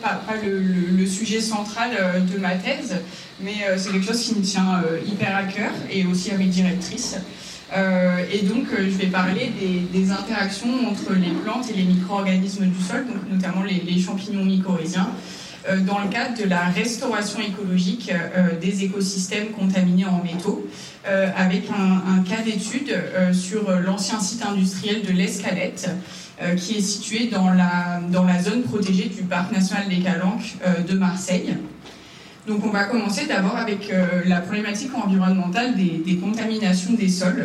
pas le sujet central de ma thèse, mais c'est quelque chose qui me tient hyper à cœur, et aussi à mes directrices. Et donc, je vais parler des interactions entre les plantes et les micro-organismes du sol, donc notamment les champignons mycorhiziens, dans le cadre de la restauration écologique des écosystèmes contaminés en métaux, avec un cas d'étude sur l'ancien site industriel de l'Escalette, qui est situé dans la zone protégée du parc national des Calanques de Marseille. Donc on va commencer d'abord avec la problématique environnementale des contaminations des sols.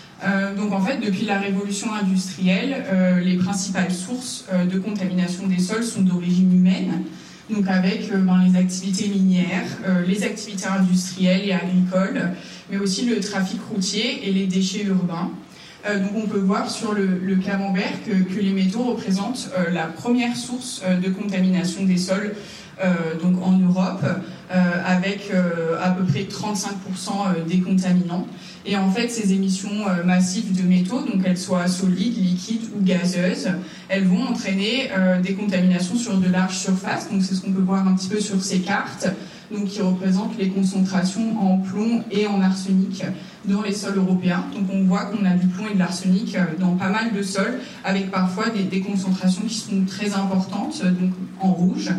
Donc en fait, depuis la révolution industrielle, les principales sources de contamination des sols sont d'origine humaine, donc avec les activités minières, les activités industrielles et agricoles, mais aussi le trafic routier et les déchets urbains. Donc on peut voir sur le camembert que les métaux représentent la première source de contamination des sols donc en Europe, avec à peu près 35% des contaminants. Et en fait, ces émissions massives de métaux, donc qu'elles soient solides, liquides ou gazeuses, elles vont entraîner des contaminations sur de larges surfaces. Donc c'est ce qu'on peut voir un petit peu sur ces cartes, donc qui représentent les concentrations en plomb et en arsenic dans les sols européens. Donc on voit qu'on a du plomb et de l'arsenic dans pas mal de sols, avec parfois des concentrations qui sont très importantes, donc en rouge.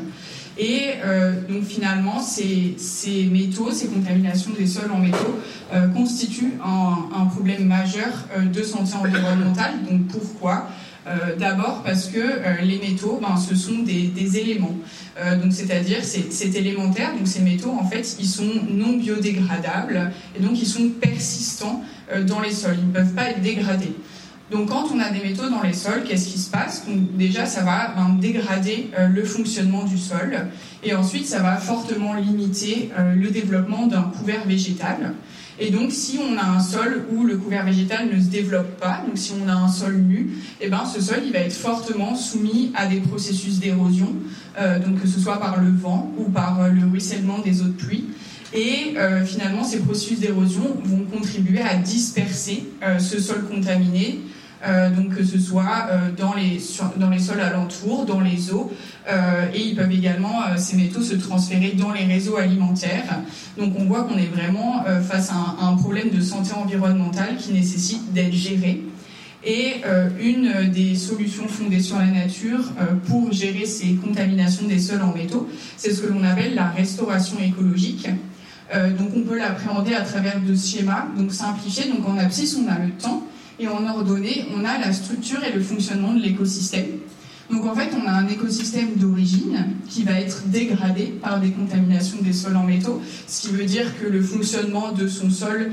Et donc finalement, ces métaux, ces contaminations des sols en métaux constituent un problème majeur de santé environnementale. Donc pourquoi ? D'abord parce que les métaux, ce sont des éléments. Donc c'est-à-dire c'est élémentaire. Donc ces métaux, en fait, ils sont non biodégradables et donc ils sont persistants dans les sols. Ils ne peuvent pas être dégradés. Donc quand on a des métaux dans les sols, qu'est-ce qui se passe ? Donc, déjà, ça va dégrader le fonctionnement du sol, et ensuite ça va fortement limiter le développement d'un couvert végétal. Et donc si on a un sol où le couvert végétal ne se développe pas, donc si on a un sol nu, ce sol il va être fortement soumis à des processus d'érosion, donc que ce soit par le vent ou par le ruissellement des eaux de pluie. Et finalement, ces processus d'érosion vont contribuer à disperser ce sol contaminé, donc que ce soit dans les sols alentours, dans les eaux, et ils peuvent également, ces métaux, se transférer dans les réseaux alimentaires. Donc on voit qu'on est vraiment face à un problème de santé environnementale qui nécessite d'être géré. Et une des solutions fondées sur la nature pour gérer ces contaminations des sols en métaux, c'est ce que l'on appelle la restauration écologique. Donc on peut l'appréhender à travers deux schémas, donc simplifié. Donc en abscisse, on a le temps, et en ordonnée, on a la structure et le fonctionnement de l'écosystème. Donc en fait, on a un écosystème d'origine qui va être dégradé par des contaminations des sols en métaux, ce qui veut dire que le fonctionnement de son sol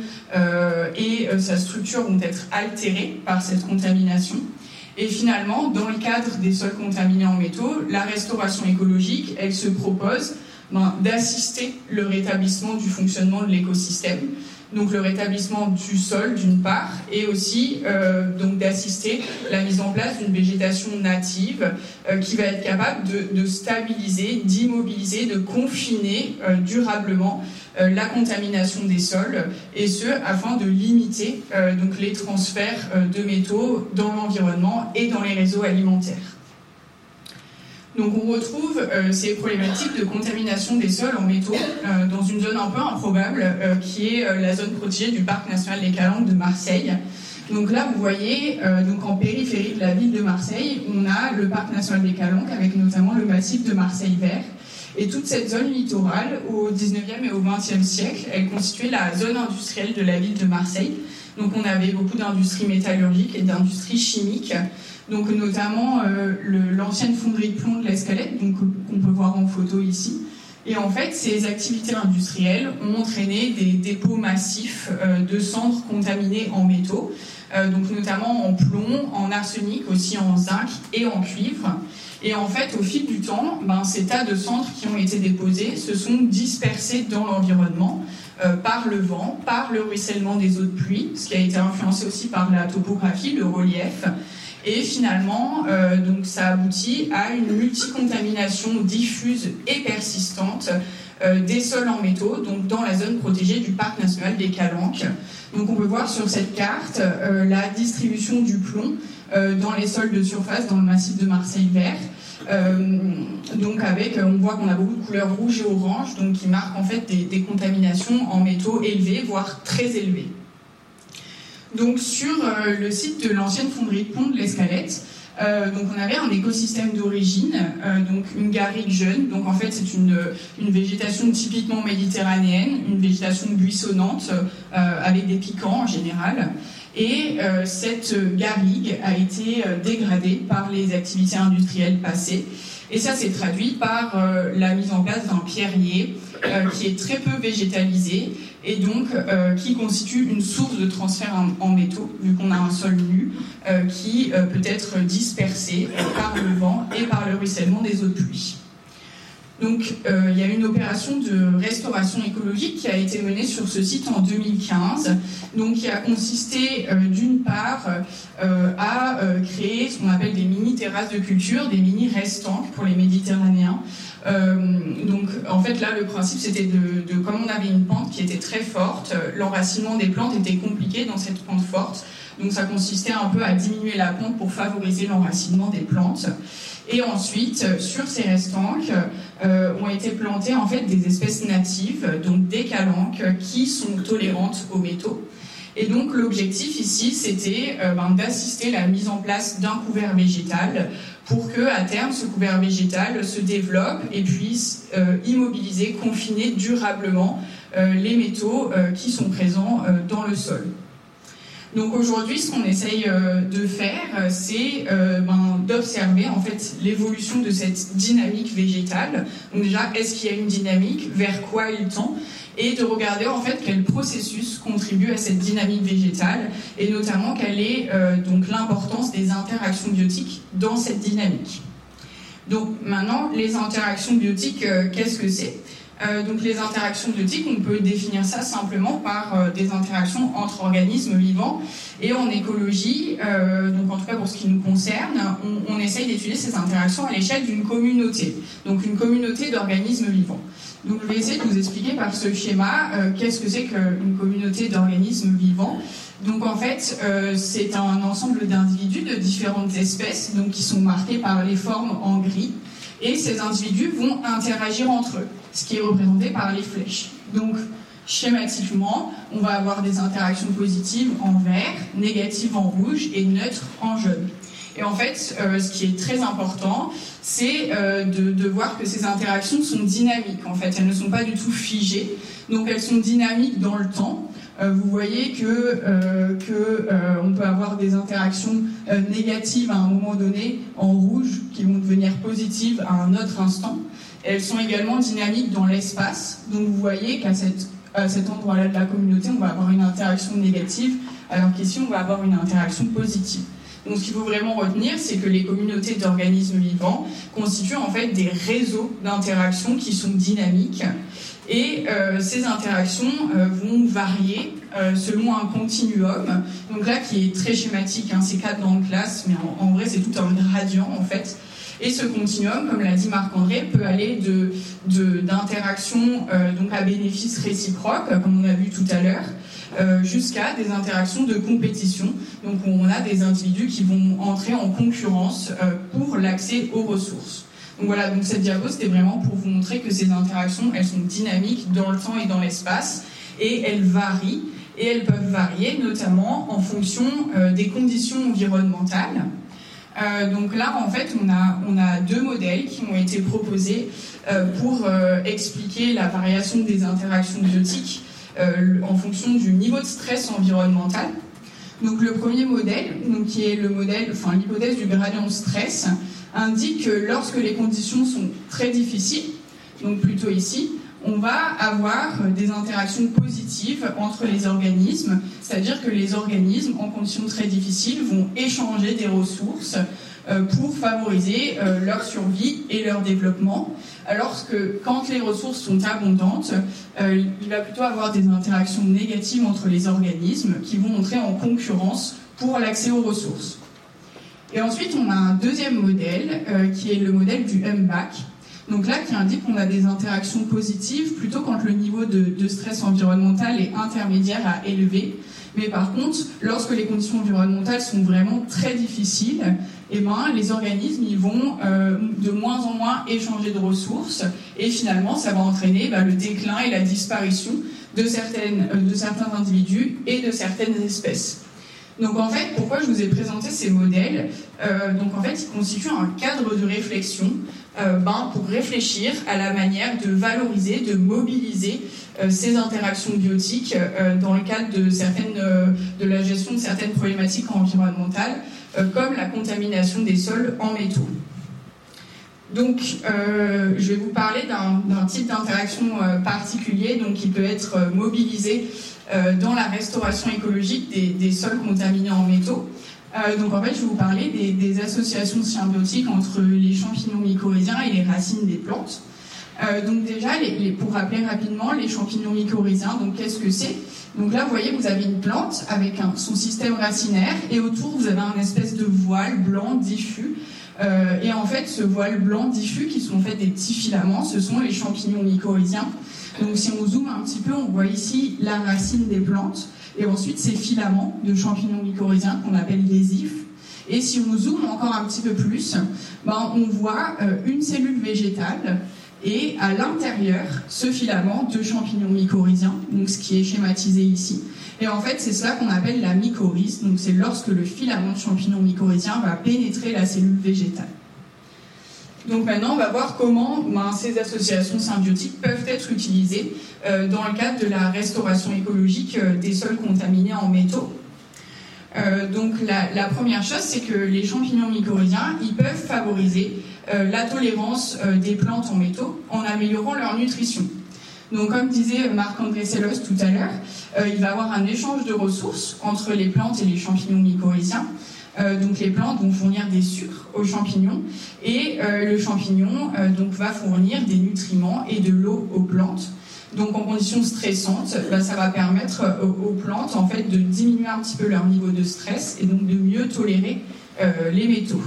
et sa structure vont être altérés par cette contamination. Et finalement, dans le cadre des sols contaminés en métaux, la restauration écologique, elle se propose d'assister le rétablissement du fonctionnement de l'écosystème, donc le rétablissement du sol d'une part, et aussi donc d'assister la mise en place d'une végétation native qui va être capable de stabiliser, d'immobiliser, de confiner durablement la contamination des sols, et ce afin de limiter donc les transferts de métaux dans l'environnement et dans les réseaux alimentaires. Donc on retrouve ces problématiques de contamination des sols en métaux dans une zone un peu improbable qui est la zone protégée du parc national des Calanques de Marseille. Donc là vous voyez, donc en périphérie de la ville de Marseille, on a le parc national des Calanques avec notamment le massif de Marseille vert. Et toute cette zone littorale, au 19e et au 20e siècle, elle constituait la zone industrielle de la ville de Marseille. Donc on avait beaucoup d'industries métallurgiques et d'industries chimiques. Donc notamment l'ancienne fonderie de plomb de l'Escalette, donc qu'on peut voir en photo ici. Et en fait, ces activités industrielles ont entraîné des dépôts massifs de cendres contaminées en métaux, donc notamment en plomb, en arsenic, aussi en zinc et en cuivre. Et en fait, au fil du temps, ces tas de cendres qui ont été déposés se sont dispersés dans l'environnement par le vent, par le ruissellement des eaux de pluie, ce qui a été influencé aussi par la topographie, le relief. Et finalement, donc ça aboutit à une multicontamination diffuse et persistante des sols en métaux, donc dans la zone protégée du parc national des Calanques. Donc on peut voir sur cette carte la distribution du plomb dans les sols de surface dans le massif de Marseille vert. Donc on voit qu'on a beaucoup de couleurs rouge et orange, donc qui marquent en fait des contaminations en métaux élevés, voire très élevés. Donc sur le site de l'ancienne fonderie de Pont de l'Escalette, donc on avait un écosystème d'origine, donc une garrigue jeune, donc en fait c'est une végétation typiquement méditerranéenne, une végétation buissonnante avec des piquants en général. Et cette garrigue a été dégradée par les activités industrielles passées. Et ça s'est traduit par la mise en place d'un pierrier qui est très peu végétalisé et donc qui constitue une source de transfert en métaux, vu qu'on a un sol nu, qui peut être dispersé par le vent et par le ruissellement des eaux de pluie. Donc il y a une opération de restauration écologique qui a été menée sur ce site en 2015, donc qui a consisté d'une part à créer ce qu'on appelle des mini-terrasses de culture, des mini-restanques pour les Méditerranéens. Donc en fait là le principe c'était comme on avait une pente qui était très forte, l'enracinement des plantes était compliqué dans cette pente forte, donc ça consistait un peu à diminuer la pente pour favoriser l'enracinement des plantes. Et ensuite, sur ces restanques, ont été plantées en fait des espèces natives, donc des calanques, qui sont tolérantes aux métaux. Et donc l'objectif ici, c'était d'assister à la mise en place d'un couvert végétal pour que, à terme, ce couvert végétal se développe et puisse immobiliser, confiner durablement les métaux qui sont présents dans le sol. Donc aujourd'hui, ce qu'on essaye de faire, c'est d'observer en fait l'évolution de cette dynamique végétale. Donc déjà, est-ce qu'il y a une dynamique, vers quoi elle tend, et de regarder en fait quel processus contribue à cette dynamique végétale, et notamment quelle est donc l'importance des interactions biotiques dans cette dynamique. Donc maintenant, les interactions biotiques, qu'est-ce que c'est ? Donc les interactions biotiques, on peut définir ça simplement par des interactions entre organismes vivants. Et en écologie, donc en tout cas pour ce qui nous concerne, on essaye d'étudier ces interactions à l'échelle d'une communauté, donc une communauté d'organismes vivants. Donc je vais essayer de vous expliquer par ce schéma qu'est-ce que c'est qu'une communauté d'organismes vivants. Donc en fait, c'est un ensemble d'individus de différentes espèces, donc qui sont marqués par les formes en gris. Et ces individus vont interagir entre eux, ce qui est représenté par les flèches. Donc, schématiquement, on va avoir des interactions positives en vert, négatives en rouge et neutres en jaune. Et en fait, ce qui est très important, c'est de voir que ces interactions sont dynamiques. En fait, elles ne sont pas du tout figées, donc elles sont dynamiques dans le temps. Vous voyez on peut avoir des interactions négatives à un moment donné en rouge qui vont devenir positives à un autre instant. Elles sont également dynamiques dans l'espace. Donc vous voyez qu'à cet endroit-là de la communauté, on va avoir une interaction négative, alors qu'ici on va avoir une interaction positive. Donc ce qu'il faut vraiment retenir, c'est que les communautés d'organismes vivants constituent en fait des réseaux d'interactions qui sont dynamiques. Et ces interactions vont varier selon un continuum, donc là qui est très schématique, hein, c'est 4 grandes classes, mais en vrai c'est tout un gradient en fait. Et ce continuum, comme l'a dit Marc-André, peut aller d'interactions donc à bénéfice réciproque, comme on a vu tout à l'heure, jusqu'à des interactions de compétition. Donc on a des individus qui vont entrer en concurrence pour l'accès aux ressources. Donc voilà, donc cette diapo, c'était vraiment pour vous montrer que ces interactions, elles sont dynamiques dans le temps et dans l'espace, et elles varient, et elles peuvent varier notamment en fonction des conditions environnementales. Donc là, en fait, on a 2 modèles qui ont été proposés pour expliquer la variation des interactions biotiques en fonction du niveau de stress environnemental. Donc le premier modèle, donc qui est l'hypothèse du gradient de stress, indique que lorsque les conditions sont très difficiles, donc plutôt ici, on va avoir des interactions positives entre les organismes, c'est-à-dire que les organismes, en conditions très difficiles, vont échanger des ressources pour favoriser leur survie et leur développement, alors que quand les ressources sont abondantes, il va plutôt avoir des interactions négatives entre les organismes qui vont entrer en concurrence pour l'accès aux ressources. Et ensuite, on a un deuxième modèle qui est le modèle du MBAC. Donc là, qui indique qu'on a des interactions positives plutôt quand le niveau de stress environnemental est intermédiaire à élevé. Mais par contre, lorsque les conditions environnementales sont vraiment très difficiles, les organismes ils vont de moins en moins échanger de ressources et finalement ça va entraîner le déclin et la disparition de certains individus et de certaines espèces. Donc en fait, pourquoi je vous ai présenté ces modèles donc en fait, ils constituent un cadre de réflexion pour réfléchir à la manière de valoriser, de mobiliser ces interactions biotiques dans le cadre de la gestion de certaines problématiques environnementales, comme la contamination des sols en métaux. Donc, je vais vous parler d'un type d'interaction particulier qui peut être mobilisé dans la restauration écologique des sols contaminés en métaux. Donc en fait, je vais vous parler des associations symbiotiques entre les champignons mycorhiziens et les racines des plantes. Donc déjà, pour rappeler rapidement, les champignons mycorhiziens, donc qu'est-ce que c'est? Donc là, vous voyez, vous avez une plante avec son système racinaire et autour, vous avez un espèce de voile blanc diffus. Et en fait, ce voile blanc diffus, qui sont en fait des petits filaments, ce sont les champignons mycorhiziens. Donc si on zoome un petit peu, on voit ici la racine des plantes. Et ensuite, ces filaments de champignons mycorhiziens qu'on appelle des ifs. Et si on zoome encore un petit peu plus, on voit une cellule végétale et à l'intérieur, ce filament de champignons mycorhiziens, donc ce qui est schématisé ici. Et en fait, c'est cela qu'on appelle la mycorhize. Donc c'est lorsque le filament de champignons mycorhiziens va pénétrer la cellule végétale. Donc maintenant, on va voir comment ces associations symbiotiques peuvent être utilisées dans le cadre de la restauration écologique des sols contaminés en métaux. Donc la première chose, c'est que les champignons mycorhiziens, ils peuvent favoriser la tolérance des plantes en métaux en améliorant leur nutrition. Donc comme disait Marc-André Sellos tout à l'heure, il va y avoir un échange de ressources entre les plantes et les champignons mycorhiziens. Donc les plantes vont fournir des sucres aux champignons et le champignon va fournir des nutriments et de l'eau aux plantes. Donc en conditions stressantes, ça va permettre aux plantes en fait de diminuer un petit peu leur niveau de stress et donc de mieux tolérer les métaux.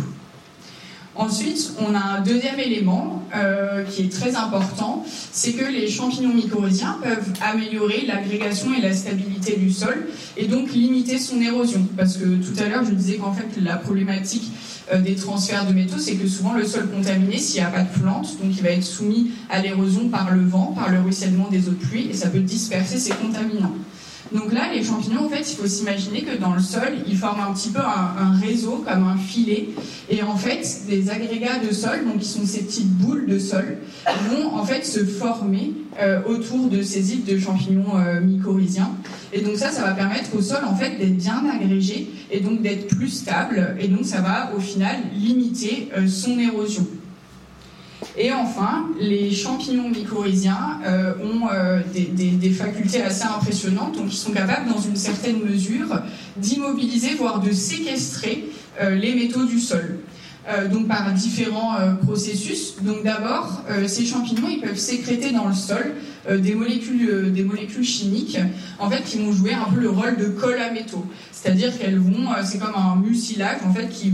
Ensuite, on a un deuxième élément qui est très important, c'est que les champignons mycorhiziens peuvent améliorer l'agrégation et la stabilité du sol et donc limiter son érosion. Parce que tout à l'heure, je disais qu'en fait, la problématique des transferts de métaux, c'est que souvent le sol contaminé, s'il n'y a pas de plantes, donc il va être soumis à l'érosion par le vent, par le ruissellement des eaux de pluie et ça peut disperser ces contaminants. Donc là, les champignons, en fait, il faut s'imaginer que dans le sol, ils forment un petit peu un réseau, comme un filet. Et en fait, des agrégats de sol, donc qui sont ces petites boules de sol, vont en fait se former autour de ces îles de champignons mycorhiziens. Et donc ça va permettre au sol, en fait, d'être bien agrégé et donc d'être plus stable. Et donc ça va, au final, limiter son érosion. Et enfin, les champignons mycorhiziens ont des facultés assez impressionnantes, donc ils sont capables, dans une certaine mesure, d'immobiliser, voire de séquestrer les métaux du sol. Donc par différents processus. Donc d'abord, ces champignons, ils peuvent sécréter dans le sol des molécules chimiques, en fait, qui vont jouer un peu le rôle de colle à métaux. C'est-à-dire qu'elles vont, c'est comme un mucilage, en fait, qui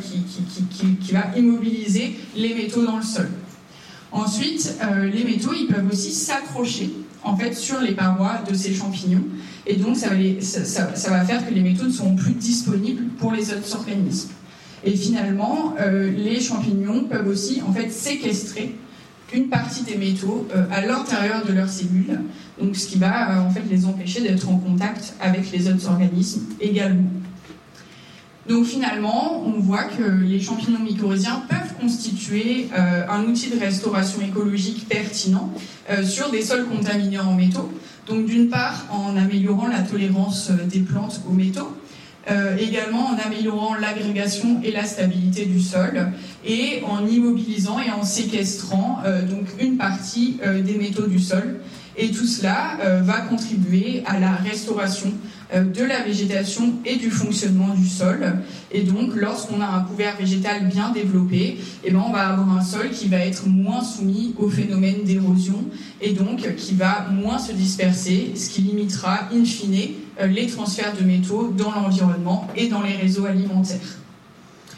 va immobiliser les métaux dans le sol. Ensuite, les métaux, ils peuvent aussi s'accrocher, en fait, sur les parois de ces champignons. Et donc, ça va faire que les métaux ne seront plus disponibles pour les autres organismes. Et finalement, les champignons peuvent aussi, en fait, séquestrer une partie des métaux à l'intérieur de leurs cellules, donc ce qui va en fait les empêcher d'être en contact avec les autres organismes également. Donc finalement, on voit que les champignons mycorhiziens peuvent constituer un outil de restauration écologique pertinent sur des sols contaminés en métaux. Donc d'une part en améliorant la tolérance des plantes aux métaux, également en améliorant l'agrégation et la stabilité du sol et en immobilisant et en séquestrant donc une partie des métaux du sol. Et tout cela va contribuer à la restauration de la végétation et du fonctionnement du sol. Et donc, lorsqu'on a un couvert végétal bien développé, on va avoir un sol qui va être moins soumis au phénomène d'érosion et donc qui va moins se disperser, ce qui limitera in fine les transferts de métaux dans l'environnement et dans les réseaux alimentaires.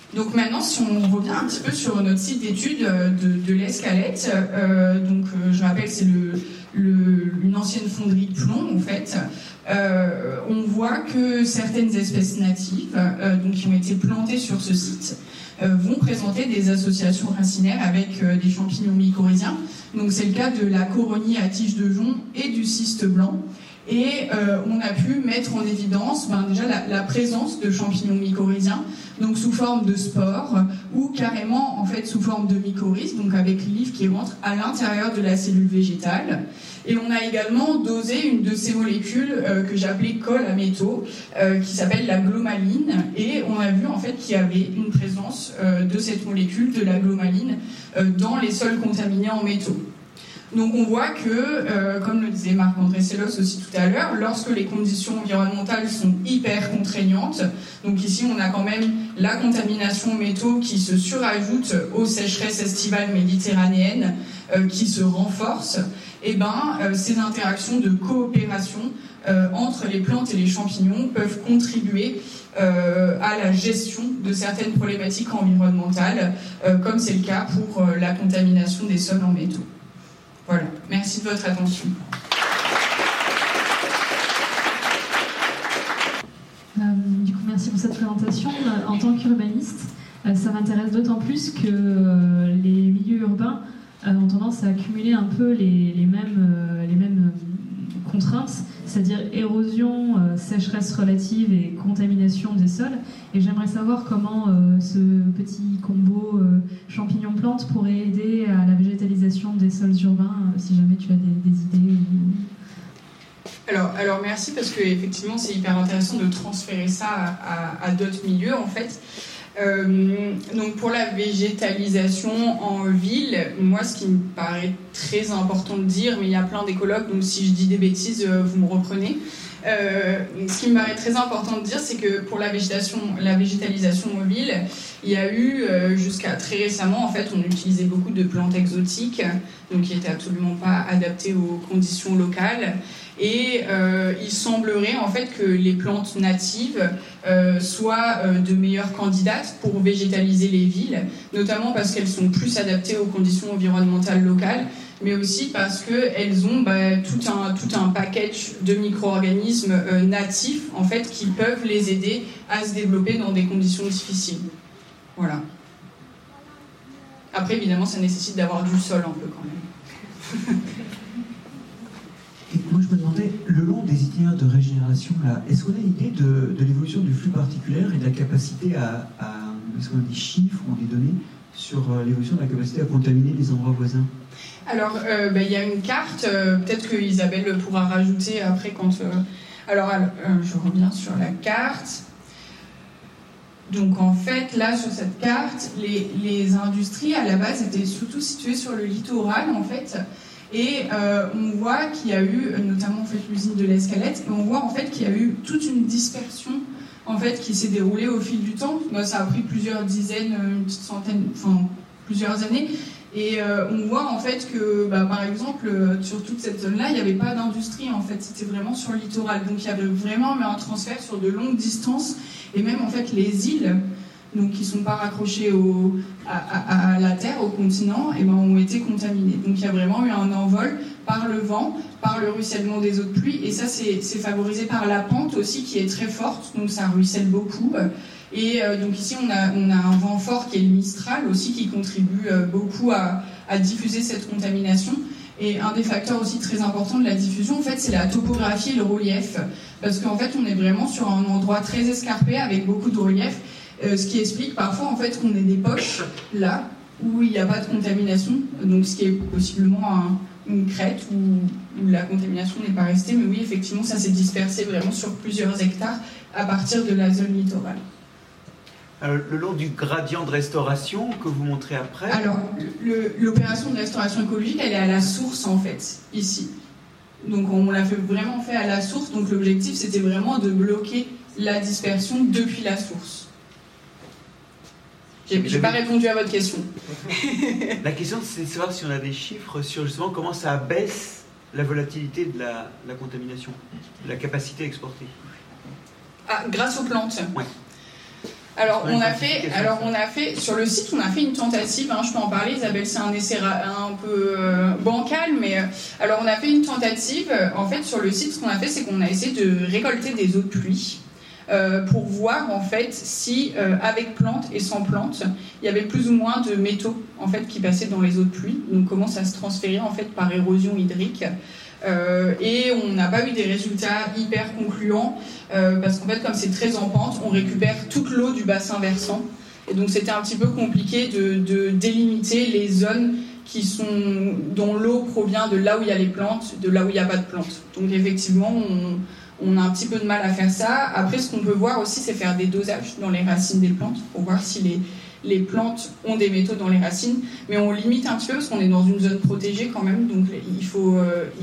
Donc maintenant, si on revient un petit peu sur notre site d'étude de l'Escalette, je rappelle, c'est une ancienne fonderie de plomb, en fait. On voit que certaines espèces natives, qui ont été plantées sur ce site, vont présenter des associations racinaires avec des champignons mycorhiziens. Donc c'est le cas de la coronie à tige de jonc et du cyste blanc. Et on a pu mettre en évidence déjà la présence de champignons mycorhiziens, donc sous forme de spores ou carrément en fait sous forme de mycorhizes, donc avec l'hyphe qui rentre à l'intérieur de la cellule végétale. Et on a également dosé une de ces molécules que j'appelais colle à métaux, qui s'appelle la glomaline. Et on a vu en fait qu'il y avait une présence de cette molécule, de la glomaline, dans les sols contaminés en métaux. Donc on voit que, comme le disait Marc-André Sellos aussi tout à l'heure, lorsque les conditions environnementales sont hyper contraignantes, donc ici on a quand même la contamination métaux qui se surajoute aux sécheresses estivales méditerranéennes, qui se renforcent, et ces interactions de coopération entre les plantes et les champignons peuvent contribuer à la gestion de certaines problématiques environnementales, comme c'est le cas pour la contamination des sols en métaux. Voilà, merci de votre attention. Du coup, merci pour cette présentation. En tant qu'urbaniste, ça m'intéresse d'autant plus que les milieux urbains ont tendance à accumuler un peu les mêmes contraintes, c'est-à-dire érosion, sécheresse relative et contamination des sols. Et j'aimerais savoir comment ce petit combo champignons-plantes pourrait aider à la végétalisation des sols urbains, si jamais tu as des idées. Alors merci, parce que effectivement c'est hyper intéressant de transférer ça à d'autres milieux en fait. Donc pour la végétalisation en ville, moi ce qui me paraît très important de dire, mais il y a plein d'écologues, donc si je dis des bêtises, vous me reprenez. Ce qui me paraît très important de dire, c'est que pour la végétalisation en ville, il y a eu jusqu'à très récemment, en fait, on utilisait beaucoup de plantes exotiques, donc qui n'étaient absolument pas adaptées aux conditions locales. Et il semblerait en fait que les plantes natives soient de meilleures candidates pour végétaliser les villes, notamment parce qu'elles sont plus adaptées aux conditions environnementales locales, mais aussi parce qu'elles ont tout un package de micro-organismes natifs en fait, qui peuvent les aider à se développer dans des conditions difficiles. Voilà. Après, évidemment, ça nécessite d'avoir du sol un peu quand même. Et moi, je me demandais, le long des itinéraires de régénération, là, est-ce qu'on a une idée de l'évolution du flux particulaire et de la capacité est-ce qu'on a des chiffres ou des données sur l'évolution de la capacité à contaminer les endroits voisins? Alors, y a une carte, peut-être que Isabelle pourra rajouter après quand... je reviens sur la carte. Donc en fait, là, sur cette carte, les industries, à la base, étaient surtout situées sur le littoral, en fait. Et on voit qu'il y a eu, notamment en fait, l'usine de l'Escalette, et on voit en fait qu'il y a eu toute une dispersion en fait, qui s'est déroulée au fil du temps. Ça a pris plusieurs dizaines, une petite centaine, enfin plusieurs années. Et on voit en fait que, par exemple, sur toute cette zone-là, il n'y avait pas d'industrie en fait, c'était vraiment sur le littoral. Donc il y avait vraiment un transfert sur de longues distances, et même en fait les îles, donc qui ne sont pas raccrochées à la terre, au continent, et ont été contaminées. Donc il y a vraiment eu un envol par le vent, par le ruissellement des eaux de pluie, et ça c'est favorisé par la pente aussi qui est très forte, donc ça ruisselle beaucoup. Et donc ici on a un vent fort qui est le Mistral aussi, qui contribue beaucoup à diffuser cette contamination. Et un des facteurs aussi très importants de la diffusion, en fait, c'est la topographie et le relief, parce qu'en fait on est vraiment sur un endroit très escarpé avec beaucoup de relief. Ce qui explique parfois en fait qu'on ait des poches là où il n'y a pas de contamination, donc ce qui est possiblement une crête où la contamination n'est pas restée, mais oui effectivement ça s'est dispersé vraiment sur plusieurs hectares à partir de la zone littorale. Alors, le long du gradient de restauration que vous montrez après. Alors l'opération de restauration écologique, elle est à la source en fait ici, donc on l'a vraiment fait à la source, donc l'objectif c'était vraiment de bloquer la dispersion depuis la source. J'ai pas répondu à votre question. La question, c'est de savoir si on a des chiffres sur justement comment ça abaisse la volatilité de la contamination, de la capacité à exporter. Grâce aux plantes. Ouais. Alors on a fait sur le site, on a fait une tentative, je peux en parler Isabelle, c'est un essai un peu bancal, mais alors on a fait une tentative, en fait sur le site ce qu'on a fait c'est qu'on a essayé de récolter des eaux de pluie pour voir en fait si avec plantes et sans plantes, il y avait plus ou moins de métaux en fait qui passaient dans les eaux de pluie, donc comment ça se transférait en fait par érosion hydrique. Et on n'a pas eu des résultats hyper concluants parce qu'en fait comme c'est très en pente, on récupère toute l'eau du bassin versant et donc c'était un petit peu compliqué de délimiter les zones dont l'eau provient de là où il y a les plantes, de là où il n'y a pas de plantes. Donc effectivement on a un petit peu de mal à faire ça. Après ce qu'on peut voir aussi c'est faire des dosages dans les racines des plantes pour voir si les plantes ont des métaux dans les racines, mais on limite un petit peu parce qu'on est dans une zone protégée quand même, donc il faut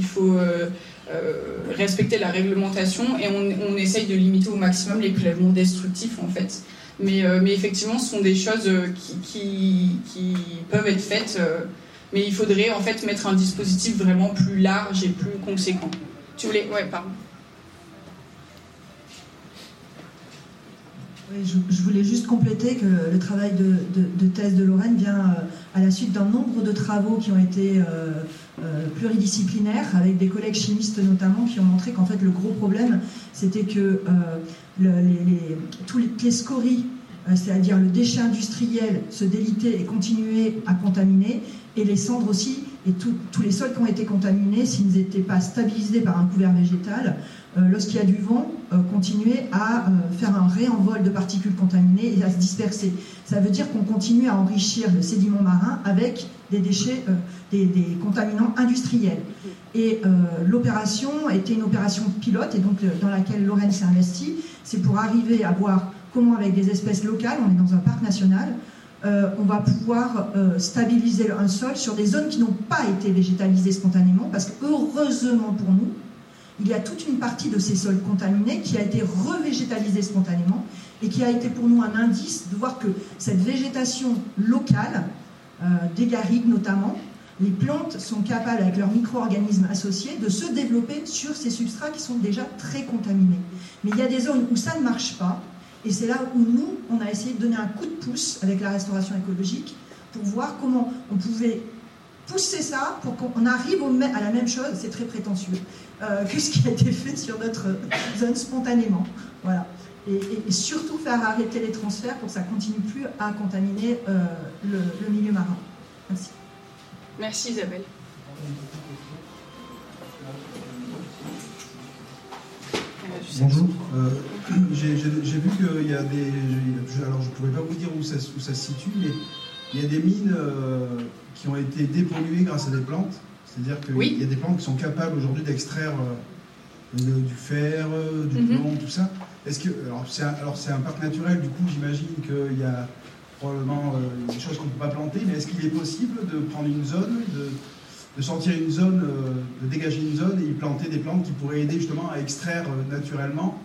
respecter la réglementation et on essaye de limiter au maximum les prélèvements destructifs en fait. Mais effectivement, ce sont des choses qui peuvent être faites, mais il faudrait en fait mettre un dispositif vraiment plus large et plus conséquent. Tu voulais... Ouais, pardon. Oui, je voulais juste compléter que le travail de thèse de Lorraine vient à la suite d'un nombre de travaux qui ont été pluridisciplinaires, avec des collègues chimistes notamment, qui ont montré qu'en fait le gros problème, c'était que toutes les scories, c'est-à-dire le déchet industriel, se délitaient et continuaient à contaminer, et les cendres aussi, et tous les sols qui ont été contaminés, s'ils n'étaient pas stabilisés par un couvert végétal, lorsqu'il y a du vent, continuer à faire un réenvol de particules contaminées et à se disperser. Ça veut dire qu'on continue à enrichir le sédiment marin avec des déchets, des contaminants industriels. Et l'opération était une opération pilote, et donc dans laquelle Lorraine s'est investie. C'est pour arriver à voir comment, avec des espèces locales, on est dans un parc national, on va pouvoir stabiliser un sol sur des zones qui n'ont pas été végétalisées spontanément, parce que heureusement pour nous, il y a toute une partie de ces sols contaminés qui a été revégétalisée spontanément et qui a été pour nous un indice de voir que cette végétation locale, des garrigues notamment, les plantes sont capables, avec leurs micro-organismes associés, de se développer sur ces substrats qui sont déjà très contaminés. Mais il y a des zones où ça ne marche pas, et c'est là où nous, on a essayé de donner un coup de pouce avec la restauration écologique pour voir comment on pouvait pousser ça pour qu'on arrive à la même chose, c'est très prétentieux, que ce qui a été fait sur notre zone spontanément. Voilà. Et surtout faire arrêter les transferts pour que ça ne continue plus à contaminer le milieu marin. Merci. Merci Isabelle. Bonjour. J'ai vu qu'il y a des... Alors je ne pourrais pas vous dire où ça se situe, mais il y a des mines qui ont été dépolluées grâce à des plantes. C'est-à-dire qu'il y a des plantes qui sont capables aujourd'hui d'extraire du fer, du plomb, tout ça. Alors c'est un parc naturel, du coup j'imagine qu'il y a probablement des choses qu'on ne peut pas planter, mais est-ce qu'il est possible de prendre une zone, de sortir une zone, de dégager une zone et y planter des plantes qui pourraient aider justement à extraire naturellement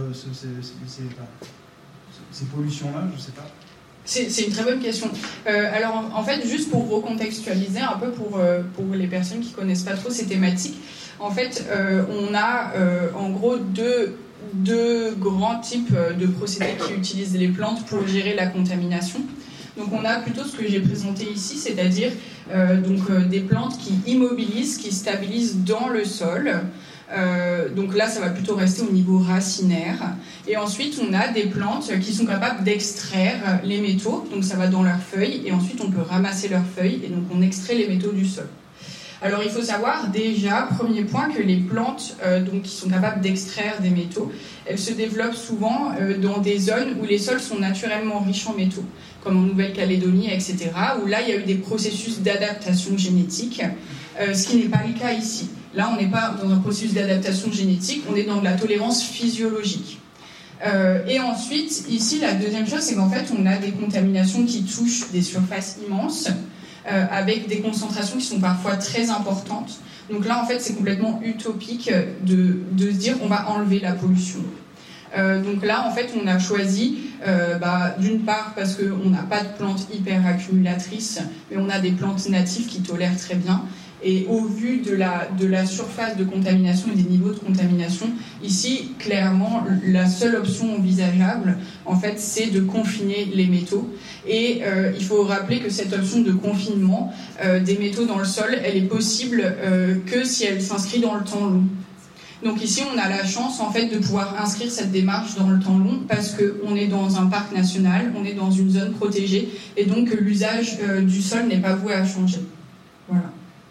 ces pollutions-là, je ne sais pas. C'est une très bonne question. Alors en fait, juste pour recontextualiser un peu pour les personnes qui ne connaissent pas trop ces thématiques, en fait on a en gros deux grands types de procédés qui utilisent les plantes pour gérer la contamination. Donc on a plutôt ce que j'ai présenté ici, c'est-à-dire des plantes qui immobilisent, qui stabilisent dans le sol. Donc là, ça va plutôt rester au niveau racinaire. Et ensuite, on a des plantes qui sont capables d'extraire les métaux. Donc ça va dans leurs feuilles. Et ensuite, on peut ramasser leurs feuilles. Et donc, on extrait les métaux du sol. Alors, il faut savoir déjà, premier point, que les plantes qui sont capables d'extraire des métaux, elles se développent souvent dans des zones où les sols sont naturellement riches en métaux, comme en Nouvelle-Calédonie, etc., où là, il y a eu des processus d'adaptation génétique, ce qui n'est pas le cas ici. Là, on n'est pas dans un processus d'adaptation génétique, on est dans de la tolérance physiologique. Et ensuite, ici, la deuxième chose, c'est qu'en fait, on a des contaminations qui touchent des surfaces immenses, avec des concentrations qui sont parfois très importantes. Donc là, en fait, c'est complètement utopique de se dire on va enlever la pollution. Donc là, en fait, on a choisi, d'une part parce qu'on n'a pas de plantes hyper accumulatrices, mais on a des plantes natives qui tolèrent très bien. Et au vu de la surface de contamination et des niveaux de contamination, ici, clairement, la seule option envisageable, en fait, c'est de confiner les métaux. Et il faut rappeler que cette option de confinement des métaux dans le sol, elle est possible que si elle s'inscrit dans le temps long. Donc ici, on a la chance, en fait, de pouvoir inscrire cette démarche dans le temps long parce qu'on est dans un parc national, on est dans une zone protégée, et donc l'usage du sol n'est pas voué à changer. Voilà.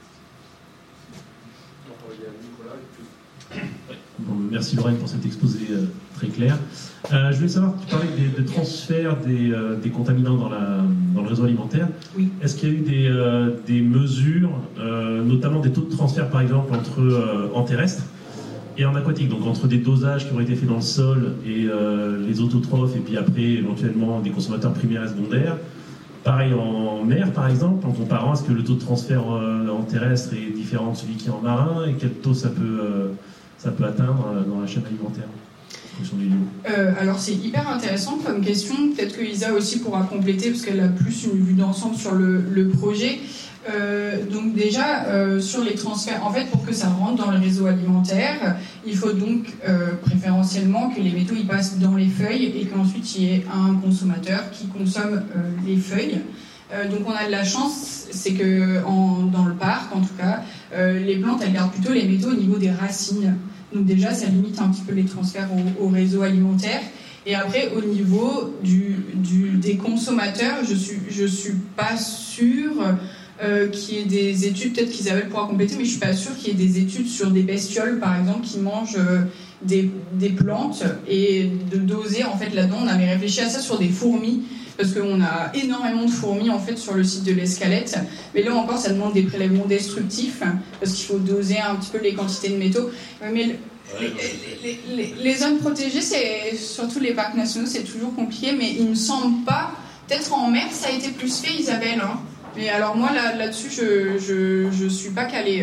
Bon, merci Lorraine pour cet exposé très clair. Je voulais savoir, tu parlais de transfert des contaminants dans le réseau alimentaire. Oui. Est-ce qu'il y a eu des mesures, notamment des taux de transfert par exemple en terrestre et en aquatique, donc entre des dosages qui auraient été faits dans le sol et les autotrophes, et puis après éventuellement des consommateurs primaires et secondaires. Pareil en mer par exemple, en comparant, est-ce que le taux de transfert en terrestre est différent de celui qui est en marin, et quel taux ça peut atteindre dans la chaîne alimentaire en fonction du lieu. Alors c'est hyper intéressant comme question, peut-être que Isa aussi pourra compléter parce qu'elle a plus une vue d'ensemble sur le projet. Donc déjà sur les transferts, en fait pour que ça rentre dans le réseau alimentaire, il faut donc préférentiellement que les métaux ils passent dans les feuilles et qu'ensuite il y ait un consommateur qui consomme les feuilles. Donc on a de la chance, c'est que dans le parc en tout cas, les plantes elles gardent plutôt les métaux au niveau des racines. Donc déjà ça limite un petit peu les transferts au réseau alimentaire. Et après au niveau des consommateurs, je suis pas sûre qu'il y ait des études, peut-être qu'Isabelle pourra compléter, mais je suis pas sûre qu'il y ait des études sur des bestioles par exemple qui mangent des plantes et de doser en fait là-dedans. On avait réfléchi à ça sur des fourmis parce qu'on a énormément de fourmis en fait sur le site de l'Escalette, mais là encore ça demande des prélèvements destructifs parce qu'il faut doser un petit peu les quantités de métaux. Mais les zones protégées, c'est surtout les parcs nationaux, c'est toujours compliqué, mais il me semble pas. Peut-être en mer ça a été plus fait, Isabelle. Hein. Mais alors moi là-dessus je suis pas calée.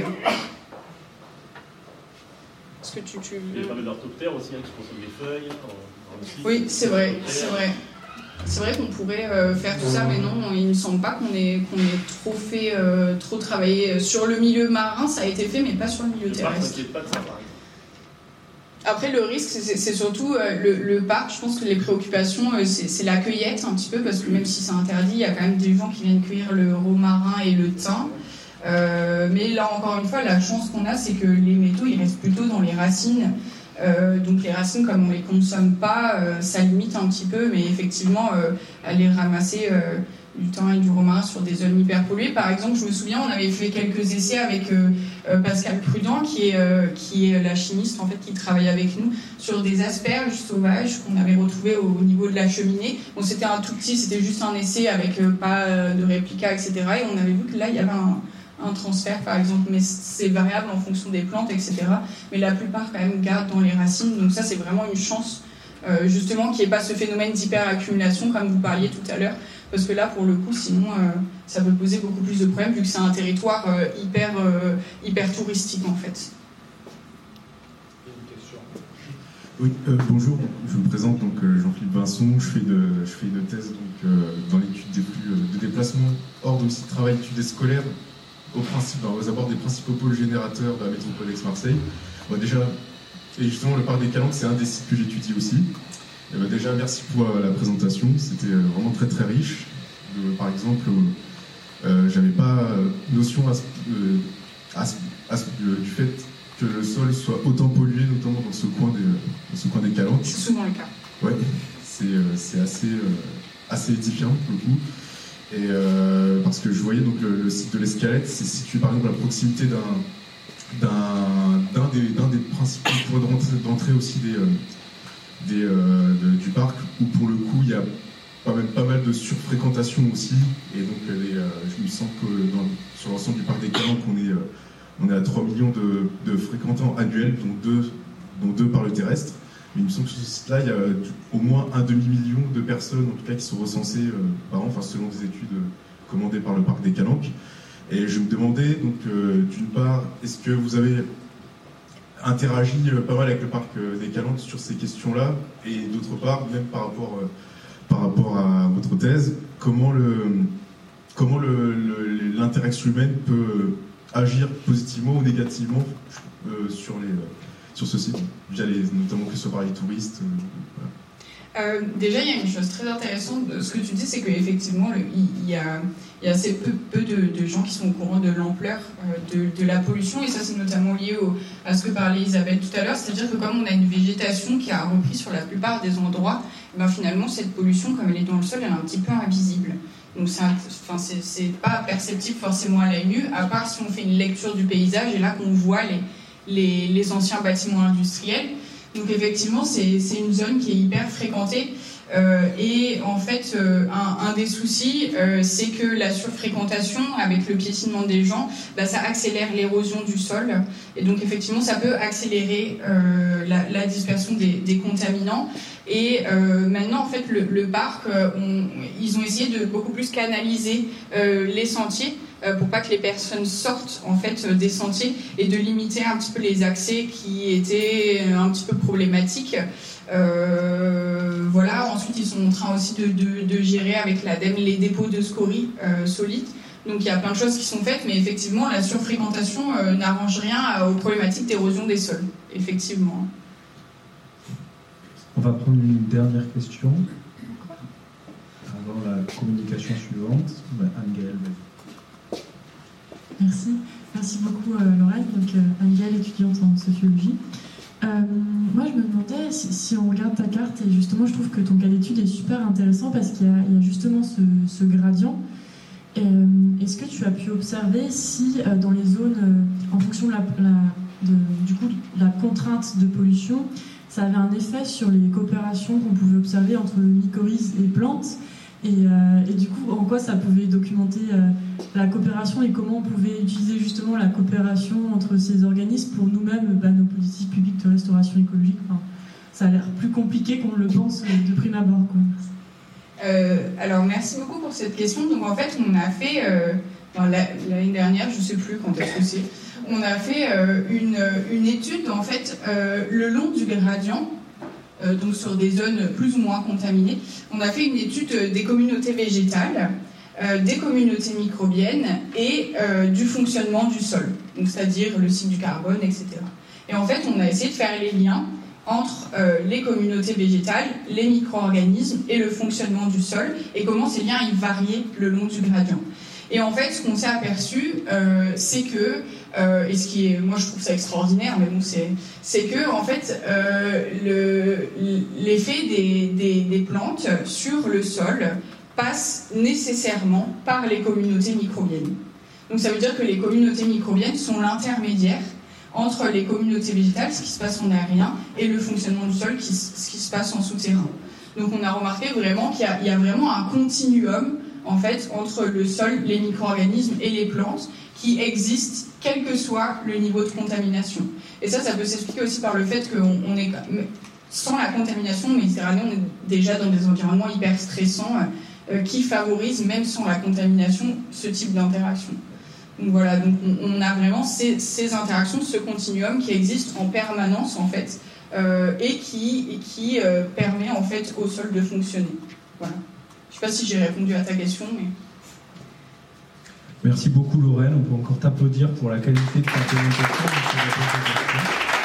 Est-ce que tu... Il y a pas mal d'orthoptères aussi qui consomment des feuilles. Oui, c'est vrai. C'est vrai qu'on pourrait faire tout ça, mais non, il ne me semble pas qu'on ait trop travaillé. Sur le milieu marin, ça a été fait, mais pas sur le milieu terrestre. Après, le risque, c'est surtout le parc. Je pense que les préoccupations, c'est la cueillette un petit peu, parce que même si c'est interdit, il y a quand même des gens qui viennent cueillir le romarin et le thym. Mais là, encore une fois, la chance qu'on a, c'est que les métaux, ils restent plutôt dans les racines. Donc les racines, comme on les consomme pas, ça limite un petit peu, mais effectivement, aller ramasser du thym et du romarin sur des zones hyper polluées. Par exemple, je me souviens, on avait fait quelques essais avec Pascal Prudent, qui est la chimiste en fait, qui travaille avec nous, sur des asperges sauvages qu'on avait retrouvées au niveau de la cheminée. Bon, c'était un tout petit, c'était juste un essai avec pas de réplica, etc. Et on avait vu que là, il y avait un transfert par exemple, mais c'est variable en fonction des plantes, etc. Mais la plupart quand même gardent dans les racines, donc ça c'est vraiment une chance justement qu'il n'y ait pas ce phénomène d'hyperaccumulation comme vous parliez tout à l'heure, parce que là pour le coup sinon ça peut poser beaucoup plus de problèmes vu que c'est un territoire hyper touristique en fait. Oui, bonjour, je me présente donc Jean-Philippe Vincent, je fais une thèse donc, dans l'étude des flux de déplacement hors domicile de travail, études scolaires aux abords des principaux pôles générateurs de la métropole d'Aix-Marseille. Déjà, et justement, le parc des Calanques, c'est un des sites que j'étudie aussi. Et déjà, merci pour la présentation, c'était vraiment très très riche. Par exemple, j'avais pas notion du fait que le sol soit autant pollué, notamment dans ce coin des Calanques. C'est souvent le cas. Ouais, c'est assez édifiant pour le coup. Et parce que je voyais donc le site de l'Escalette, c'est situé par exemple à proximité d'un des principaux points d'entrée aussi du parc, où pour le coup il y a pas mal de surfréquentation aussi. Et donc je me sens que sur l'ensemble du parc des Calanques, on est à 3 millions de fréquentants annuels, dont 2 par le terrestre. Mais il me semble que sur ce site-là, il y a au moins un demi-million de personnes, en tout cas, qui sont recensées par an, selon des études commandées par le parc des Calanques. Et je me demandais, donc, d'une part, est-ce que vous avez interagi pas mal avec le parc des Calanques sur ces questions-là, et d'autre part, même par rapport à votre thèse, comment l'interaction humaine peut agir positivement ou négativement sur ce site, notamment que ce soit par les touristes. Voilà. Déjà, il y a une chose très intéressante. Ce que tu dis, c'est qu'effectivement, il y a assez peu de gens qui sont au courant de l'ampleur de la pollution. Et ça, c'est notamment lié à ce que parlait Isabelle tout à l'heure. C'est-à-dire que comme on a une végétation qui a repris sur la plupart des endroits, ben finalement, cette pollution, comme elle est dans le sol, elle est un petit peu invisible. Donc, c'est pas perceptible forcément à l'œil nu, à part si on fait une lecture du paysage et là qu'on voit les anciens bâtiments industriels. Donc effectivement, c'est une zone qui est hyper fréquentée et en fait, un des soucis, c'est que la surfréquentation avec le piétinement des gens, ça accélère l'érosion du sol et donc effectivement, ça peut accélérer la dispersion des contaminants. Et maintenant, en fait, le parc, ils ont essayé de beaucoup plus canaliser les sentiers pour pas que les personnes sortent en fait des sentiers et de limiter un petit peu les accès qui étaient un petit peu problématiques. Voilà. Ensuite, ils sont en train aussi de gérer avec l'ADEME les dépôts de scories solides. Donc il y a plein de choses qui sont faites, mais effectivement, la surfréquentation n'arrange rien aux problématiques d'érosion des sols. Effectivement. On va prendre une dernière question avant la communication suivante. Anne-Gaëlle. Merci beaucoup Lorraine. Donc Anne-Gaëlle, étudiante en sociologie. Moi je me demandais si on regarde ta carte, et justement je trouve que ton cas d'étude est super intéressant parce qu'il y a justement ce gradient. Est-ce que tu as pu observer si dans les zones, en fonction de la contrainte de pollution, ça avait un effet sur les coopérations qu'on pouvait observer entre mycorhizes et plantes, et du coup en quoi ça pouvait documenter la coopération et comment on pouvait utiliser justement la coopération entre ces organismes pour nous-mêmes, nos politiques publiques de restauration écologique. Enfin, ça a l'air plus compliqué qu'on le pense de prime abord, quoi. Alors merci beaucoup pour cette question. Donc en fait on a fait l'année dernière, je ne sais plus quand est-ce que c'est, on a fait une étude en fait le long du gradient, donc sur des zones plus ou moins contaminées. On a fait une étude des communautés végétales, des communautés microbiennes et du fonctionnement du sol, donc c'est-à-dire le cycle du carbone, etc. Et en fait on a essayé de faire les liens entre les communautés végétales, les micro-organismes et le fonctionnement du sol, et comment ces liens ils variaient le long du gradient. Et en fait, ce qu'on s'est aperçu, c'est que, et ce qui est, moi je trouve ça extraordinaire, mais bon, c'est que en fait, l'effet des plantes sur le sol passe nécessairement par les communautés microbiennes. Donc ça veut dire que les communautés microbiennes sont l'intermédiaire entre les communautés végétales, ce qui se passe en aérien, et le fonctionnement du sol, ce qui se passe en souterrain. Donc on a remarqué vraiment qu'il y a vraiment un continuum en fait, entre le sol, les micro-organismes et les plantes qui existent quel que soit le niveau de contamination. Et ça peut s'expliquer aussi par le fait qu'on est, sans la contamination méditerranéenne, on est déjà dans des environnements hyper stressants qui favorisent, même sans la contamination, ce type d'interaction. Donc voilà, donc on a vraiment ces interactions, ce continuum qui existe en permanence en fait, et qui permet en fait au sol de fonctionner. Voilà. Je ne sais pas si j'ai répondu à ta question, mais... Merci beaucoup Lorraine, on peut encore t'applaudir pour la qualité de ta communication.